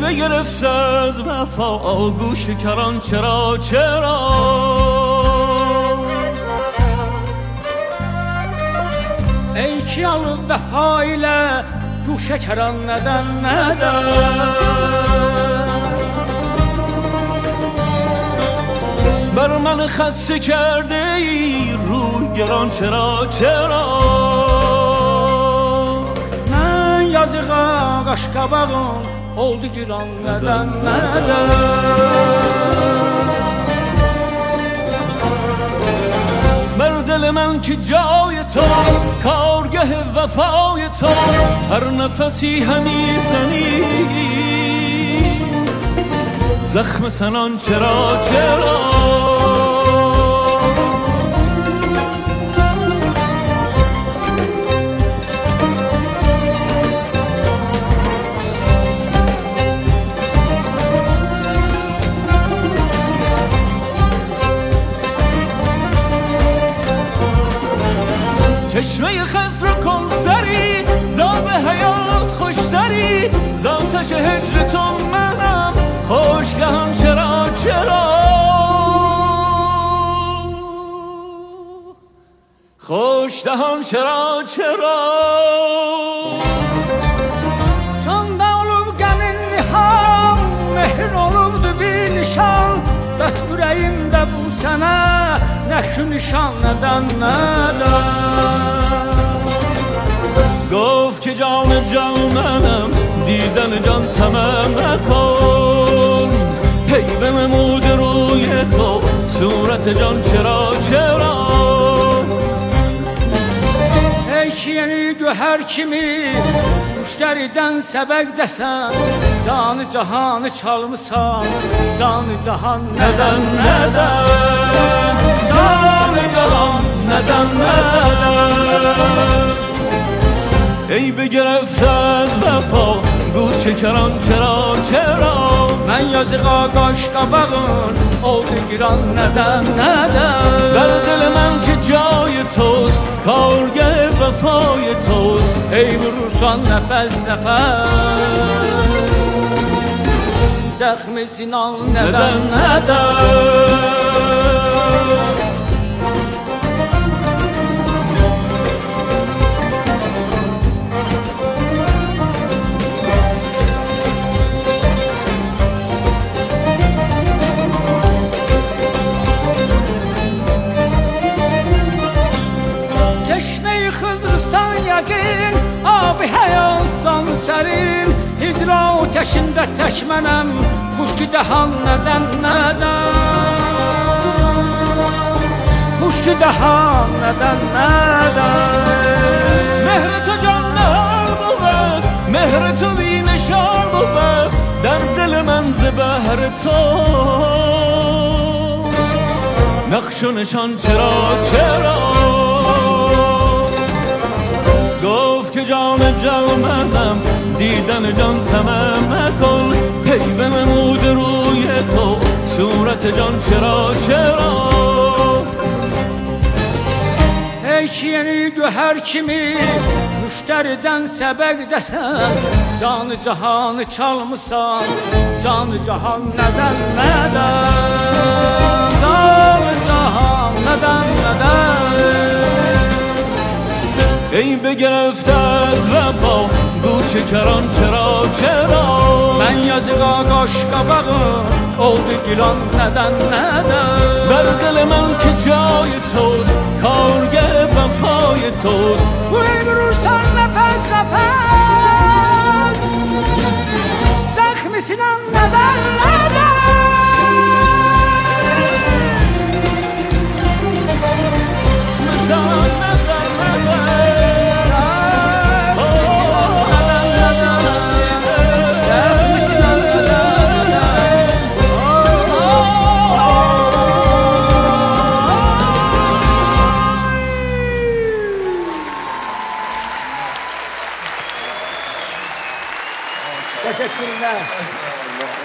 بگرفت از وفا گوش کران چرا ey ki alıb vəfa ilə guşə kəran nədən بر من خسته کرده ای روی گران چرا Mən yazığa qaşqabağım oldu giran nədən بر دل من که جای تو کارگه وفای تو هر نفسی همی زنی زخم سنان چرا چشمه خضر کن سری زاب حیات خوشتری زاتش هجر تو منم خوشگهم چرا خوشدهم چرا Çanda olub qəmin niham mehr olubdu bir nişan Bəs ürəyimdə bu sənə nə şu nişan nədən گفت که جان منم دیدن جان طمع نکن هی بنمود روی تو صورت جان چرا Ey ki yeni göhər kimi müştəridən səbəqdəsən Canı cahanı çalmısan Canı cahan neden canı cahan neden ای بگرفت از وفا گوش کران چرا Mən yazığa qaşqabağın oldu giran nədən در دل من که جای توست کارگه وفای توست Ey vurursan nəfəs Dəxmi sinan nədən Çeşme-i Xızrıstan yəqin Abi həyatsan sərin Hicra ateşində tək mənəm Xuşki dəhan nədən Xuşki dəhan nədən مهر تو جان نهار بود مهر تو بی نشان بود در دل من ز بهر تو نقش و نشان چرا گفت که جان منم دیدن جان طمع نکن هی بنمود روی تو صورت جان چرا Ey ki yeni göhər kimi müştəridən səbəqdəsən Canı cahanı çalmısan Canı cahan nədən Canı cahan nədən ای بگرفت از وفا گوش کران چرا Mən yazığa qaşqabağın oldu giran nədən در دل من که جای توست کارگه وفای توست Ey vurursan nəfəs Zəxmi sinan nədən Teşekkürler.